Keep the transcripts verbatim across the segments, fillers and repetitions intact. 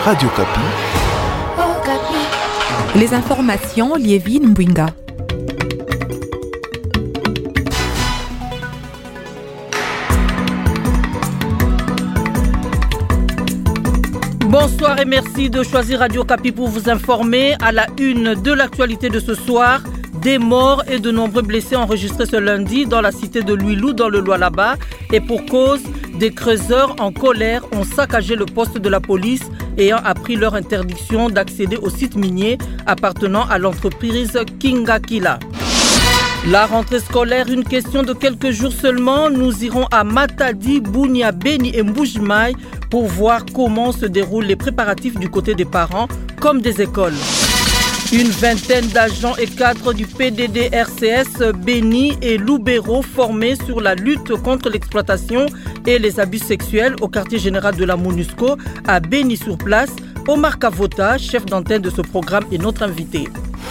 Radio Kapi. Les informations, Liévine Mbouinga. Bonsoir et merci de choisir Radio Kapi pour vous informer. À la une de l'actualité de ce soir, des morts et de nombreux blessés enregistrés ce lundi dans la cité de Luilou dans le Lualaba. Et pour cause, des creuseurs en colère ont saccagé le poste de la police ayant appris leur interdiction d'accéder au site minier appartenant à l'entreprise Kingakila. La rentrée scolaire, une question de quelques jours seulement. Nous irons à Matadi, Bunia, Beni et Mbujimaï pour voir comment se déroulent les préparatifs du côté des parents comme des écoles. Une vingtaine d'agents et cadres du P D D R C S Beni et Loubero formés sur la lutte contre l'exploitation et les abus sexuels au quartier général de la MONUSCO à Beni sur place. Omar Kavota, chef d'antenne de ce programme, est notre invité.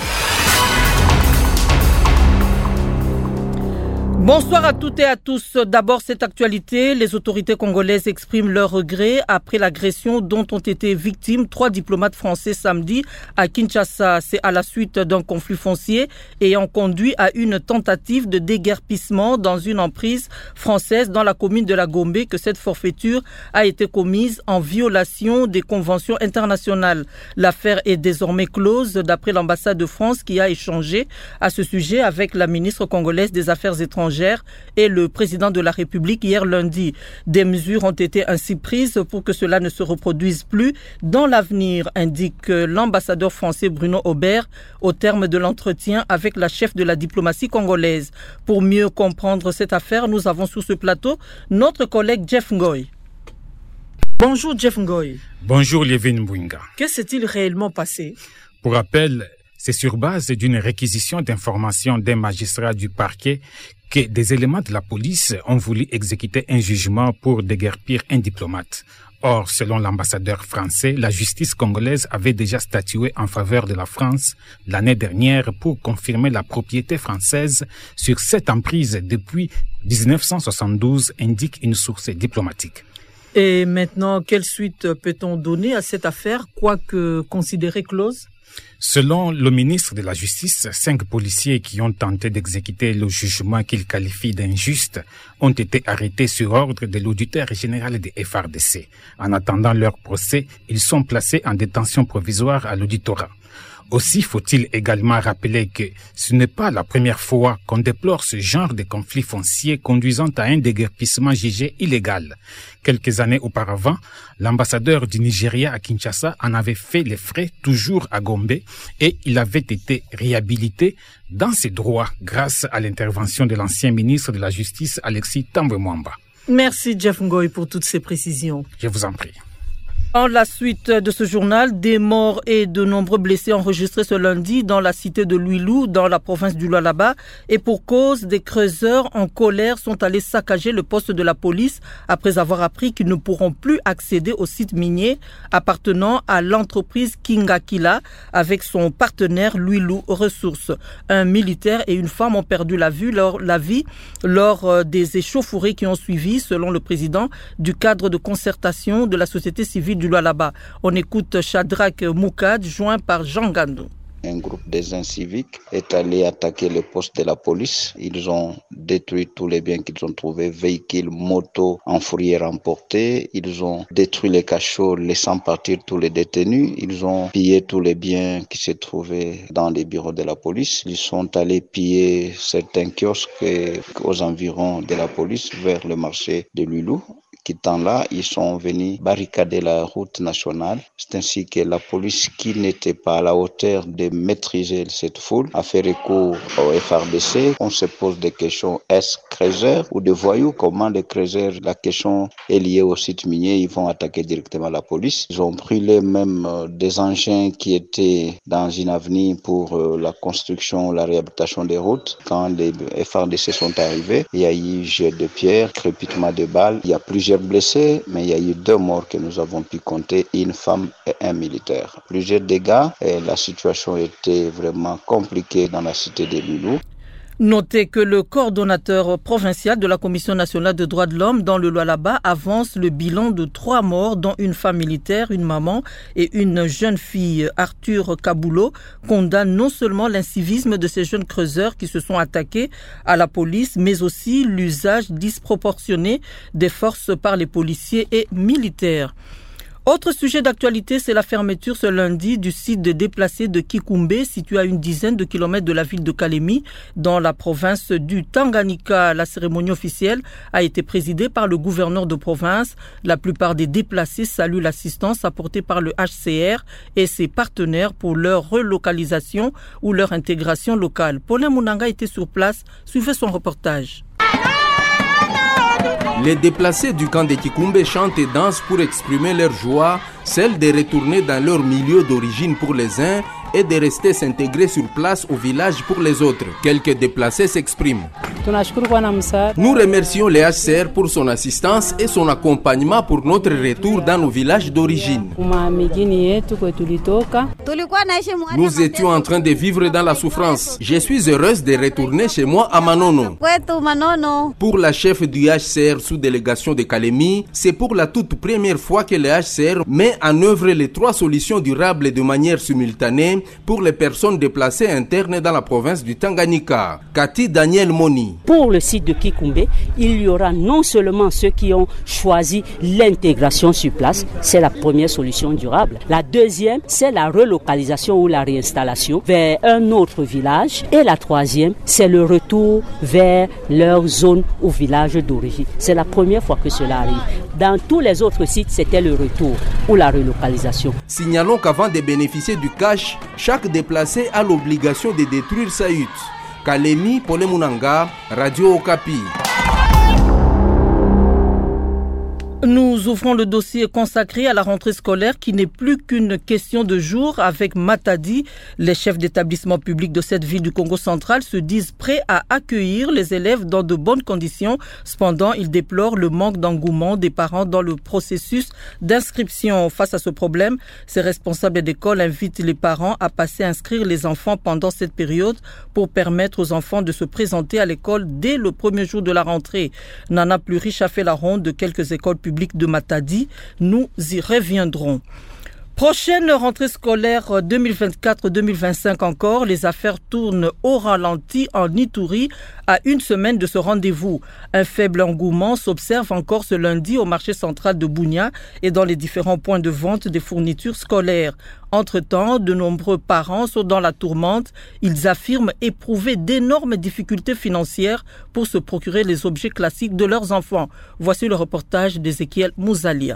Bonsoir à toutes et à tous. D'abord, cette actualité. Les autorités congolaises expriment leur regret après l'agression dont ont été victimes trois diplomates français samedi à Kinshasa. C'est à la suite d'un conflit foncier ayant conduit à une tentative de déguerpissement dans une emprise française dans la commune de la Gombe que cette forfaiture a été commise en violation des conventions internationales. L'affaire est désormais close d'après l'ambassade de France qui a échangé à ce sujet avec la ministre congolaise des Affaires étrangères et le président de la République hier lundi. Des mesures ont été ainsi prises pour que cela ne se reproduise plus dans l'avenir, indique l'ambassadeur français Bruno Aubert au terme de l'entretien avec la chef de la diplomatie congolaise. Pour mieux comprendre cette affaire, nous avons sur ce plateau notre collègue Jeff Ngoy. Bonjour Jeff Ngoy. Bonjour Liévine Mbouinga. Que s'est-il réellement passé? Pour rappel, c'est sur base d'une réquisition d'informations d'un magistrat du parquet que des éléments de la police ont voulu exécuter un jugement pour déguerpir un diplomate. Or, selon l'ambassadeur français, la justice congolaise avait déjà statué en faveur de la France l'année dernière pour confirmer la propriété française sur cette emprise depuis dix-neuf cent soixante-douze, indique une source diplomatique. Et maintenant, quelle suite peut-on donner à cette affaire, quoique considérée close? Selon le ministre de la Justice, cinq policiers qui ont tenté d'exécuter le jugement qu'ils qualifient d'injuste ont été arrêtés sur ordre de l'auditeur général des F R D C. En attendant leur procès, ils sont placés en détention provisoire à l'auditorat. Aussi faut-il également rappeler que ce n'est pas la première fois qu'on déplore ce genre de conflit foncier conduisant à un déguerpissement jugé illégal. Quelques années auparavant, l'ambassadeur du Nigeria à Kinshasa en avait fait les frais, toujours à Gombe, et il avait été réhabilité dans ses droits grâce à l'intervention de l'ancien ministre de la Justice, Alexis Tambwe Mwamba. Merci Jeff Ngoy pour toutes ces précisions. Je vous en prie. En la suite de ce journal, des morts et de nombreux blessés enregistrés ce lundi dans la cité de Luilou, dans la province du Lualaba. Et pour cause, des creuseurs en colère sont allés saccager le poste de la police après avoir appris qu'ils ne pourront plus accéder au site minier appartenant à l'entreprise Kingakila avec son partenaire Luilou Ressources. Un militaire et une femme ont perdu la, vue, leur, la vie lors des échauffourées qui ont suivi, selon le président du cadre de concertation de la société civile du Lualaba. On écoute Shadrach Moukad, joint par Jean Gandou. Un groupe des inciviques est allé attaquer le poste de la police. Ils ont détruit tous les biens qu'ils ont trouvés, véhicules, motos en fourrière emportés. Ils ont détruit les cachots, laissant partir tous les détenus. Ils ont pillé tous les biens qui se trouvaient dans les bureaux de la police. Ils sont allés piller certains kiosques aux environs de la police vers le marché de Luilou. Quittant là, ils sont venus barricader la route nationale. C'est ainsi que la police, qui n'était pas à la hauteur de maîtriser cette foule, a fait recours au F R D C. On se pose des questions, est-ce creuseurs ou des voyous? Comment les creuseurs, la question est liée au site minier, ils vont attaquer directement la police. Ils ont brûlé même des engins qui étaient dans une avenue pour la construction, la réhabilitation des routes. Quand les F R D C sont arrivés, il y a eu jet de pierre, crépitement de balles. Il y a plusieurs blessés, mais il y a eu deux morts que nous avons pu compter, une femme et un militaire. Plusieurs dégâts et la situation était vraiment compliquée dans la cité de Luilou. Notez que le coordonnateur provincial de la Commission nationale des droits de l'homme dans le Lualaba avance le bilan de trois morts, dont une femme militaire, une maman et une jeune fille. Arthur Kaboulou condamne non seulement l'incivisme de ces jeunes creuseurs qui se sont attaqués à la police, mais aussi l'usage disproportionné des forces par les policiers et militaires. Autre sujet d'actualité, c'est la fermeture ce lundi du site de déplacés de Kikumbe, situé à une dizaine de kilomètres de la ville de Kalemi, dans la province du Tanganyika. La cérémonie officielle a été présidée par le gouverneur de province. La plupart des déplacés saluent l'assistance apportée par le H C R et ses partenaires pour leur relocalisation ou leur intégration locale. Paulin Mounanga était sur place, suivez son reportage. Les déplacés du camp de Kikumbe chantent et dansent pour exprimer leur joie, celle de retourner dans leur milieu d'origine pour les uns et de rester s'intégrer sur place au village pour les autres. Quelques déplacés s'expriment. Nous remercions les H C R pour son assistance et son accompagnement pour notre retour dans nos villages d'origine. Nous étions en train de vivre dans la souffrance. Je suis heureuse de retourner chez moi à Manono. Pour la chef du H C R sous délégation de Kalemi, c'est pour la toute première fois que le H C R met en œuvre les trois solutions durables de manière simultanée pour les personnes déplacées internes dans la province du Tanganyika. Cathy Daniel Moni. Pour le site de Kikumbe, il y aura non seulement ceux qui ont choisi l'intégration sur place, c'est la première solution durable. La deuxième, c'est la relocalisation ou la réinstallation vers un autre village. Et la troisième, c'est le retour vers leur zone ou village d'origine. C'est la première fois que cela arrive. Dans tous les autres sites, c'était le retour ou la relocalisation. Signalons qu'avant de bénéficier du cash, chaque déplacé a l'obligation de détruire sa hutte. Kalemi, Paulin Mounanga, Radio Okapi. Nous ouvrons le dossier consacré à la rentrée scolaire qui n'est plus qu'une question de jours avec Matadi. Les chefs d'établissement public de cette ville du Congo central se disent prêts à accueillir les élèves dans de bonnes conditions. Cependant, ils déplorent le manque d'engouement des parents dans le processus d'inscription. Face à ce problème, ces responsables d'école invitent les parents à passer inscrire les enfants pendant cette période pour permettre aux enfants de se présenter à l'école dès le premier jour de la rentrée. Nana Pluriche a fait la ronde de quelques écoles publiques de Matadi. Nous y reviendrons. Prochaine rentrée scolaire deux mille vingt-quatre deux mille vingt-cinq encore, les affaires tournent au ralenti en Ituri à une semaine de ce rendez-vous. Un faible engouement s'observe encore ce lundi au marché central de Bunia et dans les différents points de vente des fournitures scolaires. Entre-temps, de nombreux parents sont dans la tourmente. Ils affirment éprouver d'énormes difficultés financières pour se procurer les objets classiques de leurs enfants. Voici le reportage d'Ezekiel Mouzalia.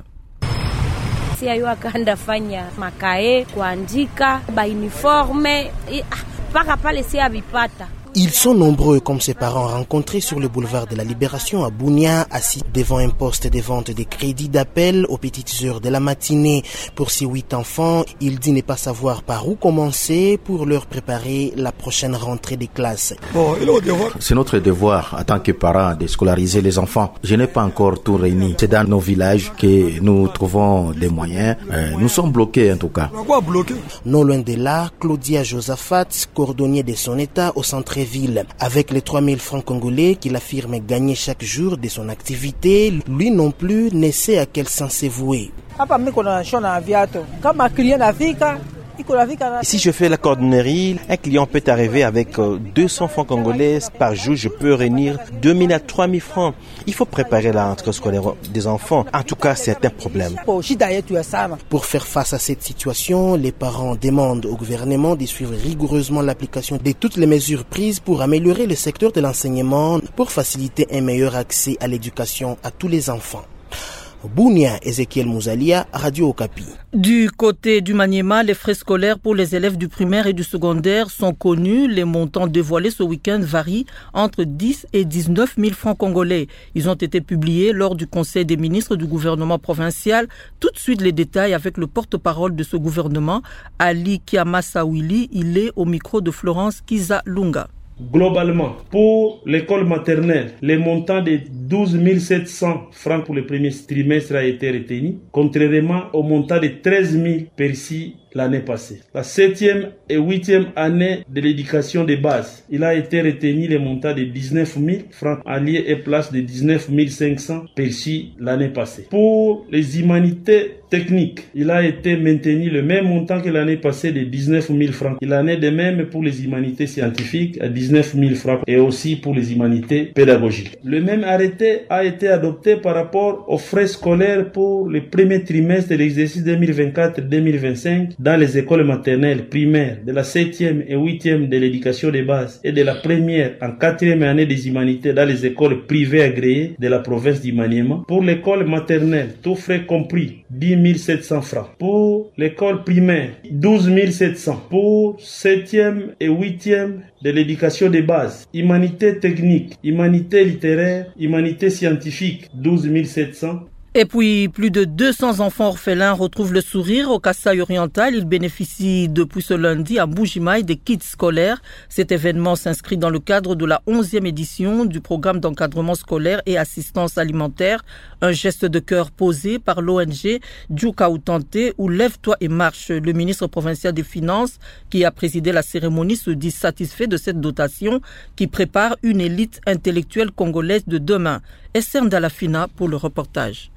Ndafanya makae kuandika ba uniforme mpaka pale si abipata. Ils sont nombreux comme ses parents rencontrés sur le boulevard de la Libération à Bunia, assis devant un poste de vente des crédits d'appel aux petites heures de la matinée. Pour ces huit enfants, il dit ne pas savoir par où commencer pour leur préparer la prochaine rentrée des classes. C'est notre devoir en tant que parents de scolariser les enfants. Je n'ai pas encore tout réuni. C'est dans nos villages que nous trouvons des moyens. Euh, nous sommes bloqués en tout cas. Non loin de là, Claudia Josaphat, cordonnier de son état au centre ville. Avec les trois mille francs congolais qu'il affirme gagner chaque jour de son activité, lui non plus ne sait à quel sens se vouer. Si je fais la cordonnerie, un client peut arriver avec deux cents francs congolais par jour. Je peux réunir deux mille à trois mille francs. Il faut préparer la rentrée scolaire des enfants. En tout cas, c'est un problème. Pour faire face à cette situation, les parents demandent au gouvernement de suivre rigoureusement l'application de toutes les mesures prises pour améliorer le secteur de l'enseignement, pour faciliter un meilleur accès à l'éducation à tous les enfants. Bunia, Ezekiel Mouzalia, Radio Okapi. Du côté du Maniema, les frais scolaires pour les élèves du primaire et du secondaire sont connus. Les montants dévoilés ce week-end varient entre dix et dix-neuf mille francs congolais. Ils ont été publiés lors du Conseil des ministres du gouvernement provincial. Tout de suite les détails avec le porte-parole de ce gouvernement, Ali Kiamasawili. Il est au micro de Florence Kizalunga. Globalement, pour l'école maternelle, le montant de douze mille sept cents francs pour le premier trimestre a été retenu, contrairement au montant de treize mille perçu l'année passée. La septième et huitième année de l'éducation de base, il a été retenu le montant de dix-neuf mille francs en lieu et place de dix-neuf mille cinq cents perçus l'année passée. Pour les humanités techniques, il a été maintenu le même montant que l'année passée de dix-neuf mille francs. Il en est de même pour les humanités scientifiques à dix-neuf mille francs et aussi pour les humanités pédagogiques. Le même arrêté a été adopté par rapport aux frais scolaires pour le premier trimestre de l'exercice deux mille vingt-quatre deux mille vingt-cinq dans les écoles maternelles, primaires, de la septième et huitième de l'éducation de base et de la première en quatrième année des humanités dans les écoles privées agréées de la province du Maniema. Pour l'école maternelle, tous frais compris, dix mille sept cents francs. Pour l'école primaire, douze mille sept cents. Pour septième et huitième de l'éducation de base, humanité technique, humanité littéraire, humanité scientifique, douze mille sept cents. Et puis, plus de deux cents enfants orphelins retrouvent le sourire au Kasaï oriental. Ils bénéficient depuis ce lundi à Mbujimaï des kits scolaires. Cet événement s'inscrit dans le cadre de la onzième édition du programme d'encadrement scolaire et assistance alimentaire. Un geste de cœur posé par l'O N G Djoukhaoutante ou Lève-toi et marche. Le ministre provincial des Finances, qui a présidé la cérémonie, se dit satisfait de cette dotation qui prépare une élite intellectuelle congolaise de demain. Esther Ndalafina pour le reportage.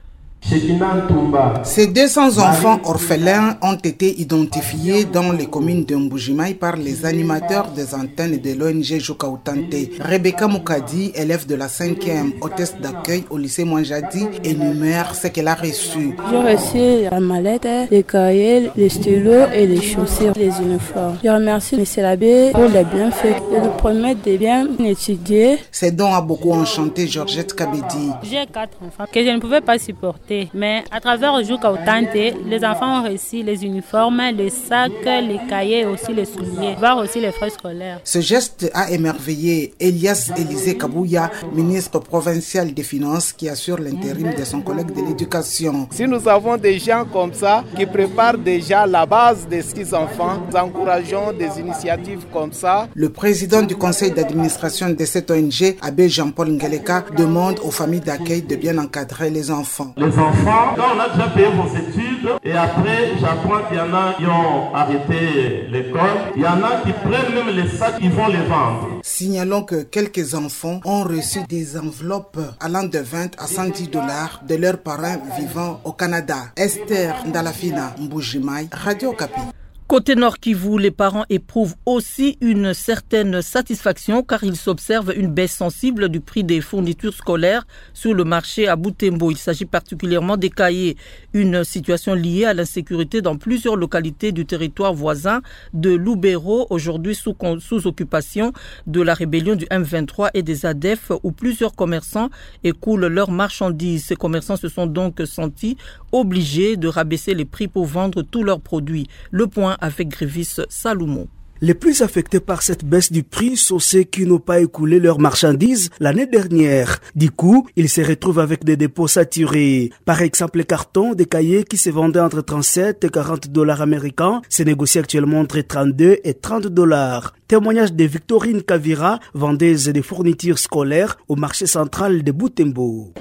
Ces deux cents enfants orphelins ont été identifiés dans les communes de Mbujimaï par les animateurs des antennes de l'O N G Djoukhaoutante. Rebecca Moukadi, élève de la cinquième, hôtesse d'accueil au lycée Mouanjadi, énumère ce qu'elle a reçu. J'ai reçu la mallette, les cahiers, les stylos et les chaussures, les uniformes. Je remercie M. l'abbé pour les bienfaits et le promet de bien étudier. Ces dons a beaucoup enchanté Georgette Kabedi. J'ai quatre enfants que je ne pouvais pas supporter. Mais à travers Djoukhaoutante, les enfants ont reçu les uniformes, les sacs, les cahiers et aussi les souliers, voire aussi les frais scolaires. Ce geste a émerveillé Elias Élisée Kabouya, ministre provincial des Finances, qui assure l'intérim de son collègue de l'éducation. Si nous avons des gens comme ça qui préparent déjà la base des six enfants, nous encourageons des initiatives comme ça. Le président du conseil d'administration de cette O N G, Abbé Jean-Paul Ngeleka, demande aux familles d'accueil de bien encadrer les enfants. Les enfants, quand on a déjà payé vos études, et après j'apprends qu'il y en a qui ont arrêté l'école, il y en a qui prennent même les sacs, ils vont les vendre. Signalons que quelques enfants ont reçu des enveloppes allant de vingt à cent dix dollars de leurs parents vivant au Canada. Esther Ndalafina, Mbujimaï, Radio Okapi. Côté Nord Kivu, les parents éprouvent aussi une certaine satisfaction car ils s'observent une baisse sensible du prix des fournitures scolaires sur le marché à Butembo. Il s'agit particulièrement des cahiers, une situation liée à l'insécurité dans plusieurs localités du territoire voisin de Lubero, aujourd'hui sous, sous occupation de la rébellion du M vingt-trois et des A D F, où plusieurs commerçants écoulent leurs marchandises. Ces commerçants se sont donc sentis obligés de rabaisser les prix pour vendre tous leurs produits. Le point avec Grévis Salomon. Les plus affectés par cette baisse du prix sont ceux qui n'ont pas écoulé leurs marchandises l'année dernière. Du coup, ils se retrouvent avec des dépôts saturés. Par exemple, les cartons des cahiers qui se vendaient entre trente-sept et quarante dollars américains se négocient actuellement entre trente-deux et trente dollars. Témoignage de Victorine Kavira, vendeuse des fournitures scolaires au marché central de Butembo.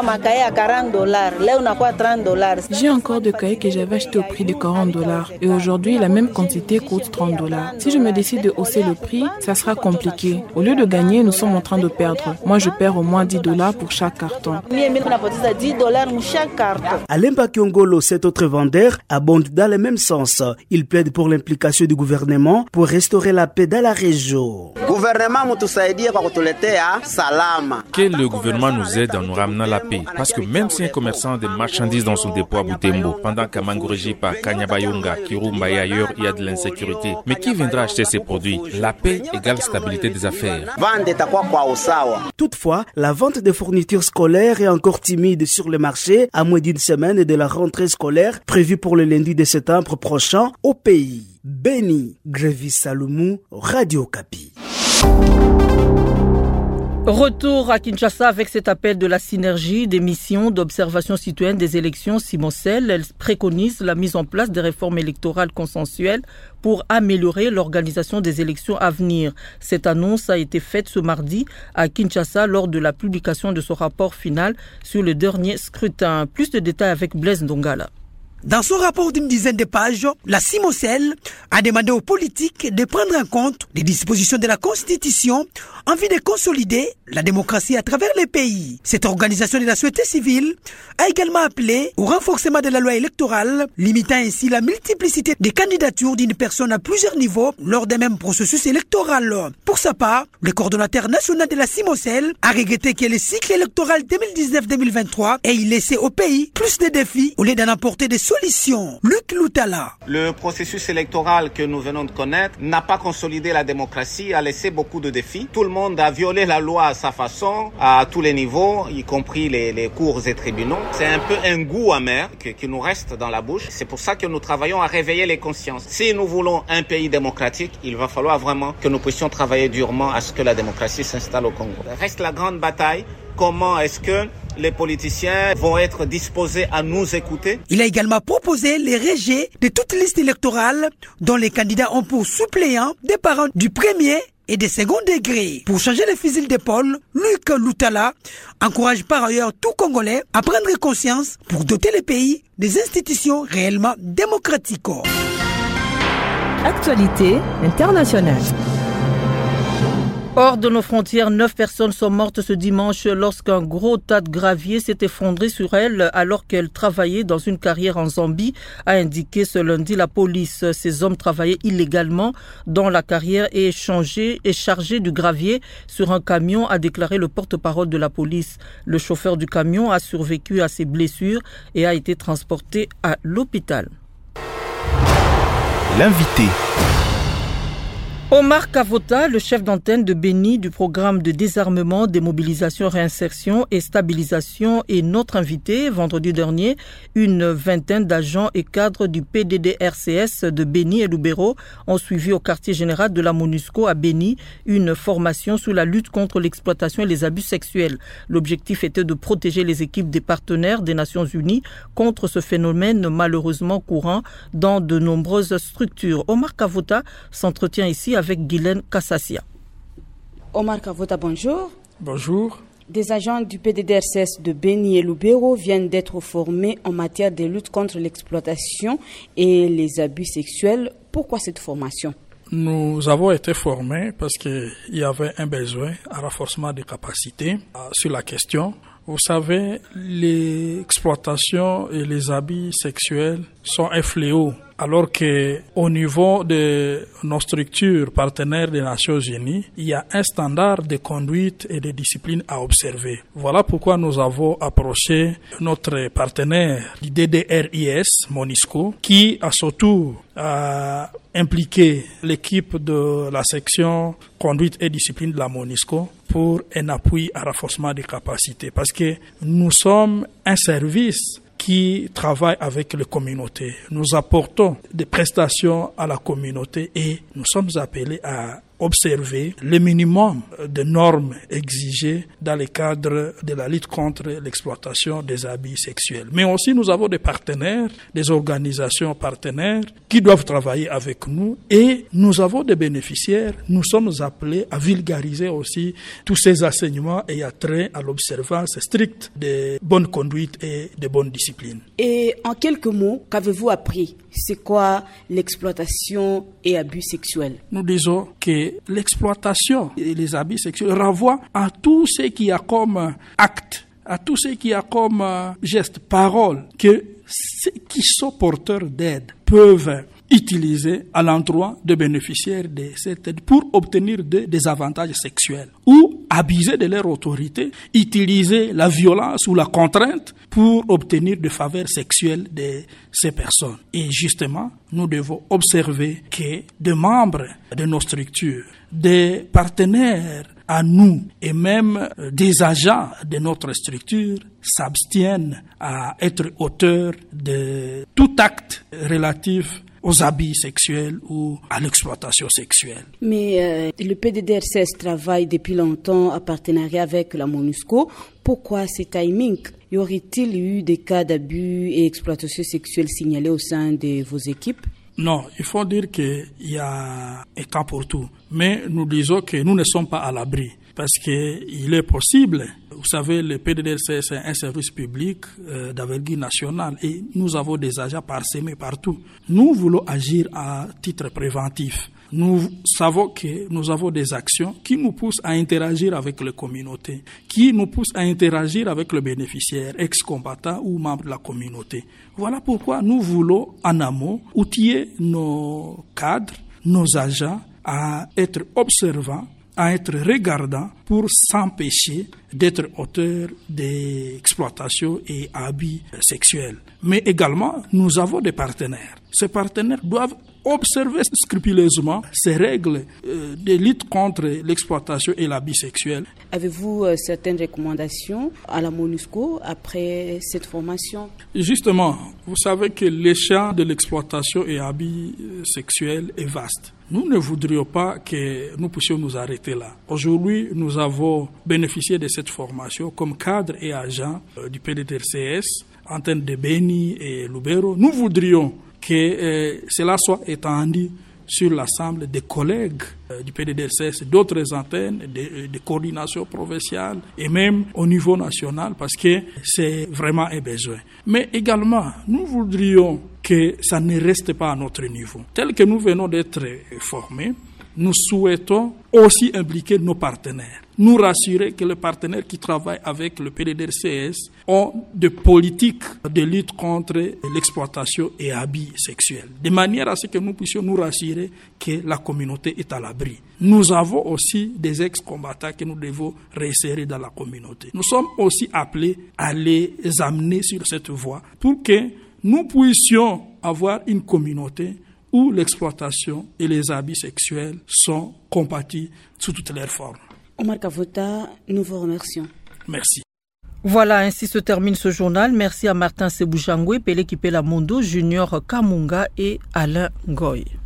J'ai encore des cahiers que j'avais achetés au prix de quarante dollars et aujourd'hui la même quantité coûte trente dollars. Si je me décide de hausser le prix, ça sera compliqué. Au lieu de gagner, nous sommes en train de perdre. Moi, je perds au moins dix dollars pour chaque carton. Alain Bakiongolo, cet autre vendeur, abonde dans le même sens. Il plaide pour l'implication du gouvernement pour restaurer la paix dans la région. Que le gouvernement nous aide en nous ramenant la paix. Parce que même si un commerçant de marchandises dans son dépôt à Butembo, pendant qu'à Mangorejipa, Kanyabayonga, Kirumba et ailleurs, il y a de l'insécurité. Mais qui viendra acheter ces produits? La paix égale stabilité des affaires. Toutefois, la vente des fournitures scolaires est encore timide sur le marché à moins d'une semaine de la rentrée scolaire prévue pour le lundi de septembre prochain au pays. Béni Grévis Salomon, Radio Okapi. Retour à Kinshasa avec cet appel de la synergie des missions d'observation citoyenne des élections Simocel. Elle préconise la mise en place des réformes électorales consensuelles pour améliorer l'organisation des élections à venir. Cette annonce a été faite ce mardi à Kinshasa lors de la publication de son rapport final sur le dernier scrutin. Plus de détails avec Blaise Ndongala. Dans son rapport d'une dizaine de pages, la CIMOCEL a demandé aux politiques de prendre en compte les dispositions de la Constitution en vue de consolider la démocratie à travers les pays. Cette organisation de la société civile a également appelé au renforcement de la loi électorale, limitant ainsi la multiplicité des candidatures d'une personne à plusieurs niveaux lors d'un même processus électoral. Pour sa part, le coordonnateur national de la CIMOCEL a regretté que le cycle électoral deux mille dix-neuf deux mille vingt-trois ait laissé au pays plus de défis au lieu d'en apporter des solutions. Luc Loutala. Le processus électoral que nous venons de connaître n'a pas consolidé la démocratie, a laissé beaucoup de défis. Tout le monde a violé la loi à sa façon, à tous les niveaux, y compris les, les cours et tribunaux. C'est un peu un goût amer qui, qui nous reste dans la bouche. C'est pour ça que nous travaillons à réveiller les consciences. Si nous voulons un pays démocratique, il va falloir vraiment que nous puissions travailler durement à ce que la démocratie s'installe au Congo. Reste la grande bataille. Comment est-ce que les politiciens vont être disposés à nous écouter? Il a également proposé les rejets de toute liste électorale dont les candidats ont pour suppléants des parents du premier et des second degrés. Pour changer les fusils d'épaule, Luc Loutala encourage par ailleurs tout Congolais à prendre conscience pour doter le pays des institutions réellement démocratiques. Actualité internationale. Hors de nos frontières, neuf personnes sont mortes ce dimanche lorsqu'un gros tas de gravier s'est effondré sur elles alors qu'elles travaillaient dans une carrière en Zambie, a indiqué ce lundi la police. Ces hommes travaillaient illégalement dans la carrière et échangeaient et chargeaient du gravier sur un camion, a déclaré le porte-parole de la police. Le chauffeur du camion a survécu à ses blessures et a été transporté à l'hôpital. L'invité. Omar Kavota, le chef d'antenne de Béni du programme de désarmement, démobilisation, réinsertion et stabilisation est notre invité. Vendredi dernier, une vingtaine d'agents et cadres du P D D R C S de Béni et Lubero ont suivi au quartier général de la MONUSCO à Béni une formation sur la lutte contre l'exploitation et les abus sexuels. L'objectif était de protéger les équipes des partenaires des Nations Unies contre ce phénomène malheureusement courant dans de nombreuses structures. Omar Kavota s'entretient ici avec avec Guylaine Kassassia. Omar Kavota, bonjour. Bonjour. Des agents du P D D R C S de Béni et Lubero viennent d'être formés en matière de lutte contre l'exploitation et les abus sexuels. Pourquoi cette formation? Nous avons été formés parce qu'il y avait un besoin à renforcement des capacités sur la question. Vous savez, l'exploitation et les abus sexuels sont un fléau, alors que au niveau de nos structures partenaires des Nations Unies, il y a un standard de conduite et de discipline à observer. Voilà pourquoi nous avons approché notre partenaire du D D R I S, MONUSCO, qui à son tour a impliqué l'équipe de la section conduite et discipline de la MONUSCO pour un appui à renforcement des capacités, parce que nous sommes un service qui travaille avec les communautés. Nous apportons des prestations à la communauté et nous sommes appelés à observer le minimum de normes exigées dans le cadre de la lutte contre l'exploitation des abus sexuels. Mais aussi nous avons des partenaires, des organisations partenaires qui doivent travailler avec nous et nous avons des bénéficiaires. Nous sommes appelés à vulgariser aussi tous ces enseignements et à trait à l'observance stricte de bonne conduite et de bonne discipline. Et en quelques mots, qu'avez-vous appris? C'est quoi l'exploitation et abus sexuels? Nous disons que l'exploitation et les abus sexuels renvoient à tout ce qui a comme acte, à tout ce qui a comme geste, parole, que ceux qui sont porteurs d'aide peuvent utiliser à l'endroit de bénéficiaires de cette aide pour obtenir de, des avantages sexuels ou abuser de leur autorité, utiliser la violence ou la contrainte pour obtenir des faveurs sexuelles de ces personnes. Et justement, nous devons observer que des membres de nos structures, des partenaires à nous et même des agents de notre structure s'abstiennent à être auteurs de tout acte relatif aux abus sexuels ou à l'exploitation sexuelle. Mais euh, le P D D R C S travaille depuis longtemps en partenariat avec la MONUSCO. Pourquoi ce timing? Y aurait-il eu des cas d'abus et exploitation sexuelle signalés au sein de vos équipes? Non, il faut dire qu'il y a un temps pour tout. Mais nous disons que nous ne sommes pas à l'abri. Parce qu'il est possible, Vous savez, le P D D R C S est un service public euh, d'envergure nationale et nous avons des agents parsemés partout. Nous voulons agir à titre préventif. Nous savons que nous avons des actions qui nous poussent à interagir avec les communautés, qui nous poussent à interagir avec le bénéficiaire, ex-combattant ou membre de la communauté. Voilà pourquoi nous voulons en amont outiller nos cadres, nos agents à être observants, à être regardants pour s'empêcher d'être auteurs d'exploitation et abus sexuels. Mais également, nous avons des partenaires. Ces partenaires doivent observer scrupuleusement ces règles euh, de lutte contre l'exploitation et l'abus sexuel. Avez-vous euh, certaines recommandations à la MONUSCO après cette formation? Justement, vous savez que le champ de l'exploitation et abus sexuels est vaste. Nous ne voudrions pas que nous puissions nous arrêter là. Aujourd'hui, nous avons bénéficié de cette formation comme cadre et agent euh, du P D D R C S, antenne de Beni et Lubero. Nous voudrions que euh, cela soit étendu sur l'ensemble des collègues euh, du P D D R C S, d'autres antennes, de, de coordination provinciale et même au niveau national parce que c'est vraiment un besoin. Mais également, nous voudrions que ça ne reste pas à notre niveau. Tel que nous venons d'être formés, nous souhaitons aussi impliquer nos partenaires. Nous rassurer que les partenaires qui travaillent avec le P D D R C S ont des politiques de lutte contre l'exploitation et abus sexuels, de manière à ce que nous puissions nous rassurer que la communauté est à l'abri. Nous avons aussi des ex-combattants que nous devons réinsérer dans la communauté. Nous sommes aussi appelés à les amener sur cette voie pour que nous puissions avoir une communauté où l'exploitation et les abus sexuels sont combattus sous toutes leurs formes. Omar Kavota, nous vous remercions. Merci. Voilà, ainsi se termine ce journal. Merci à Martin Sebouchangwe, Pelé Kipela Mondo, Junior Kamunga et Alain Goy.